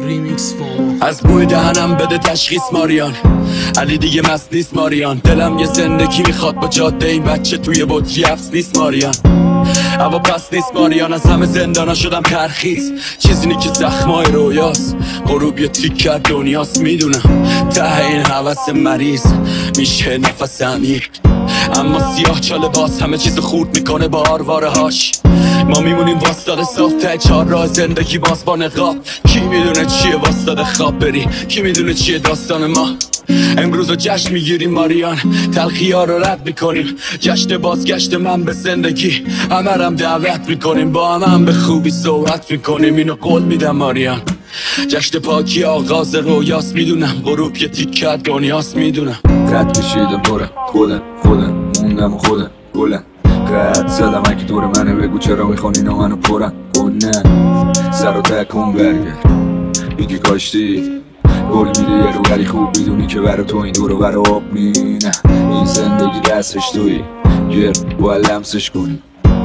ریمیکس فامو. از بوی دهنم بده تشخیص ماریان، علی دیگه مست نیست ماریان. دلم یه زندگی میخواد با جاده این بچه توی بطری حبس نیست ماریان. هوا پس نیست ماریان، از همه زندانا شدم ترخیص. چیزی که زخمای رویاست، غروب یه تیک کرد دنیاست. میدونم ته این حوث مریض میشه نفس عمیق، اما سیاه چاله باز همه چیز خورد میکنه با آرواره هاش. ما میمونیم واسطاده صاف ته چهار راه زندگی باز با نقاب. کی میدونه چیه واسطاده خواب بری، کی میدونه چیه داستان ما. امروز رو جشن میگیریم ماریان، تلخی ها رو رد میکنیم. جشن بازگشت من به زندگی، همه رم دعوت میکنیم. با هم به خوبی صحبت میکنیم، اینو قول میدم ماریان. جشن پاکی آغاز رویاست، میدونم غروب یه تیکه دنیاست. میدونم قد کشیدم دورم خودم موندم و خودم گلم. قد زدم اگه دور منه بگو چرا میخوان اینا منو پرن گنن. سر و تکون برگرد میگی کاشتی گل میده یه رو ولی خوب میدونی که برا تو این دورو برا آب مینه. این زندگی دستش توی گر باید لمسش کنی.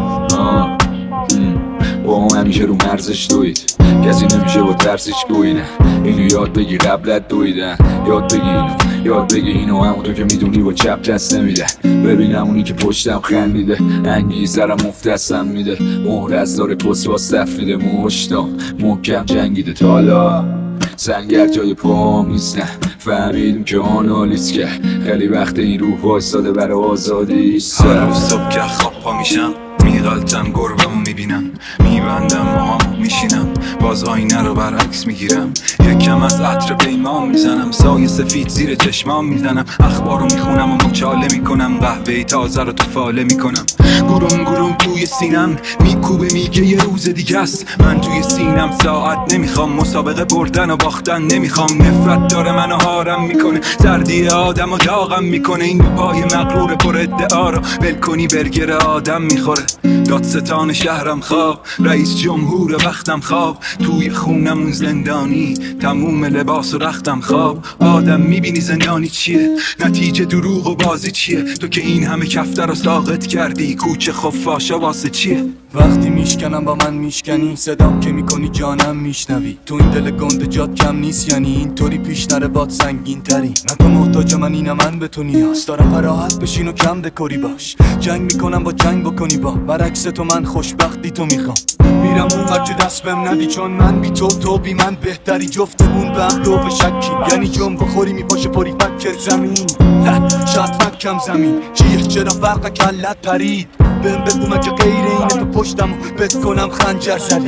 با هم همیشه رو مرزش دوید، کسی نمیشه با ترسش گوینه. اینو یاد بگی قبلت دویدن، یاد بگی اینو همونطور که میدونی با چپ دست نمیده. ببینم اونی که پشتم خندیده، انگی سرم مفتستم میده. مهر از داره پست باز تفریده، مشتام محکم جنگیده. تا حالا سنگر جای پاهم نیستن، فهمیدیم که آنالیز که خیلی وقت این روح وایستاده برای آزادی. هر روز صبح که خواب پا میشم میغلطم گربمو میبینم، میبندم موهامو میشینم، باز آینه رو برعکس میگیرم. یکم از عطر پیمان میزنم، سایه سفید زیر چشمام میزنم. اخبارو میخونم و مچاله میکنم، قهوه تازه رو تو فاله میکنم. گروم توی سینم میکوبه میگه یه روز دیگه است. من توی سینم ساعت نمیخوام، مسابقه بردن و باختن نمیخوام. نفرت داره منو هارم میکنه، سردی آدم و داغم میکنه. این پای مغرور پر ادعا رو ول کنی برگر آدم میخوره. دادستان شهرم خواب، رئیس جمهور وقتم خواب. توی خونمون زندانی، تموم لباس و رختم خواب. آدم میبینی زندانی چیه، نتیجه دروغ و بازی چیه. تو که این همه کفتر رو ساقط کردی، کوچه خفاشا واسه چیه. وقتی میشکنم با من میشکنی، صدام که میکنی جانم میشنوی. تو این دل گنده جات کم نیست، یعنی اینطوری پیش نره باد سنگین تری. نکن محتاج من اینم، من به تو نیاز دارم. فراحت بشین و کم دکوری باش، جنگ میکنم با جنگ بکنی با. برعکس تو من خوشبختی تو میخوام. میرم اون وقت که دست بهم ندی، چون من بی تو بی من بهتری. جفتمون به هم دو شکی، یعنی جون بخوری میپاشه پری فکر زمین. شاید فکم زمین چیه، چرا فرق کلت پرید. بهم بگو من که غیر اینه تو پشتم بت کنم خنجر زدی.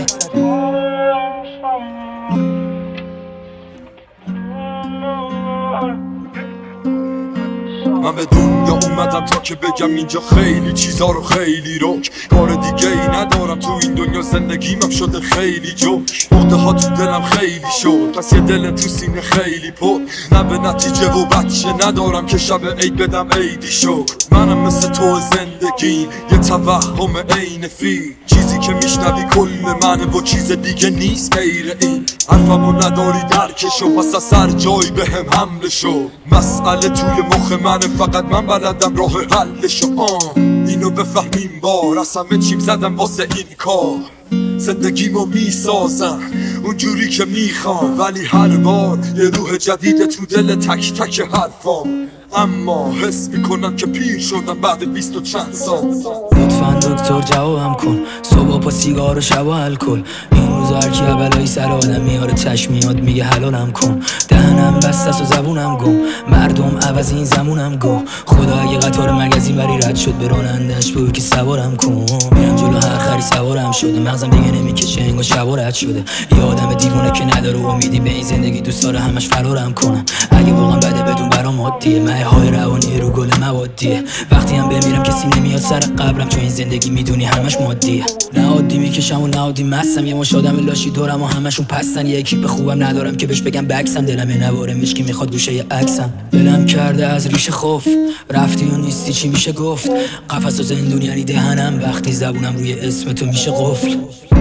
من به دنیا اومدم تا که بگم اینجا خیلی چیزا رو خیلی رک. کار دیگه ای ندارم تو این دنیا، زندگیم شده خیلی جوک. مرده ها تو دلم خیلی شد، پس یه دل تو سینه خیلی پر. نه به نتیجه و بچه ندارم که شب عید بدم عیدی شد. منم مثل تو زندگی یه توهم عین فیل، چیزی که میشنوی کل منه و چیز دیگه نیست غیر این. حرفمو نداری درکشو، پس از سر جای بهم حمله شو. مسئله توی مخ منه، فقط من بلدم راه حلشو. اینو بفهمیم بار، از همه چیم زدم واسه این کار. زندگیمو میسازم اونجوری که میخوام، ولی هر بار یه روح جدید تو دل تک تک حرفام. اما حس میکنم که پیر شدم بعد 20 و چند سال. لطفاً دکتر جوابم کن، صبح با سیگار و شب و الکل. این روزا هرکی بلایی سر آدم میاره، چشم میاد میگه حلالم کن. دهنم بسته است و زبونم گم، مردم عوض این زمونم گو. خدا اگه قطار مگزین بری رد شد، به رانندش بگو که سوارم کن. میرم جلو هر خری سوارم شده، مغزم دیگه نمیکشه انگار شب رد شده. یه آدم دیوونه که نداره امیدی به این زندگی، دوست داره همش فرارم کنم. اگه واقعا بده بدون برام عادیه، های روانی رو گل موادیه. وقتی هم بمیرم کسی نمیاد سر قبرم، چون این زندگی میدونی همش مادیه. نه عادی میکشم و نه عادی مستم، یه مش آدم لاشی دورم و همشون پستن. یه اکیپ خوبم ندارم که بهش بگم بکسم، دلم یه نواره مشکی میخواد گوشه یه عکسم. دلم کرده از ریشه خوف، رفتی و نیستی چی میشه گفت. قفس و زندون یعنی دهنم، وقتی زبونم روی اسم تو میشه قفل.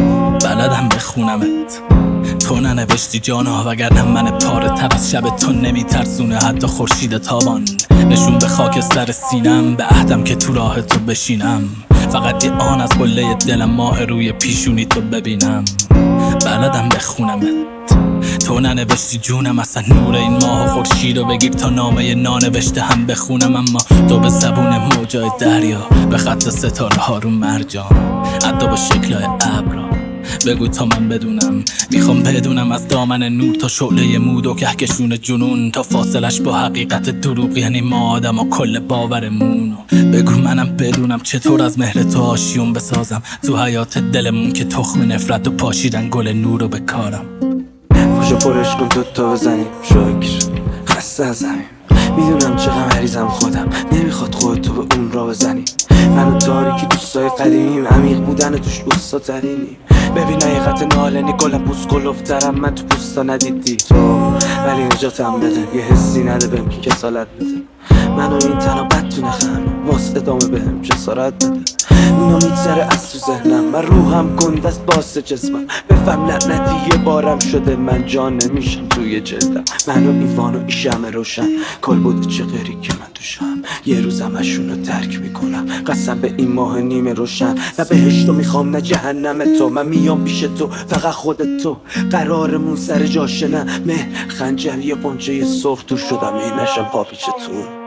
بلدم بخونمت، تو ننوشتی جانا، وگرنه من پاره تب از شب تو نمیترسونه حتی خورشید تابان. نشون به خاک سر سینم، به عهدم که تو راه تو بشینم. فقط یه آن از قله دلم، ماه روی پیشونی تو ببینم. بلدم بخونمت، تو ننوشتی جونم اصلا نور این ماه و خورشید رو بگیر تا نامه نانوشته هم بخونم، اما تو به زبون موجای دریا، به خط ستاره ها رو مرجان، حتی با شکلهای ابرا بگو تا من بدونم. میخوام بدونم از دامن نور تا شعله مود و کهکشون جنون، تا فاصلش با حقیقت دروغ، یعنی ما آدم و کل باورمون. بگو منم بدونم چطور از مهر تو آشیون بسازم تو حیات دلمون که تخم نفرت و پاشیدن گل نور رو بکارم. پاشو پرش کن تا بزنیم شکر خسته از همین. میدونم چقدر مریضم خودم، نمیخواد خودتو به اون را بزنی. من و تاریکی دوستای قدیمیم، عمیق بودن توش اوستا ترینیم. ببین حقیقت نالنی گلم پوست گلفترم، من تو پوستا ندیدی تو، ولی نجاتم بده. یه حسی نده بهم که کسالت بده. منو این تنها بد تو نخم واسه ادامه بهم جسارت بده. اینا میگذره از تو ذهنم، من روحم گنده است واسه جسمم. بفهم لعنتی یه بارم شده، من جان نمیشم توی جلدم. منو ایوان و این شمع روشن کل بوده چه غیری که من توشم. یه روزم اشونو ترک میکنم، قسم به این ماه نیمه روشن. نه بهشتو میخوام نه جهنم تو، من میام پیش تو فقط خودت تو. قرارمون سر جاشه نه مه خنجر یه بنجه سرخ تو شدم، این نشم پا پیش تو.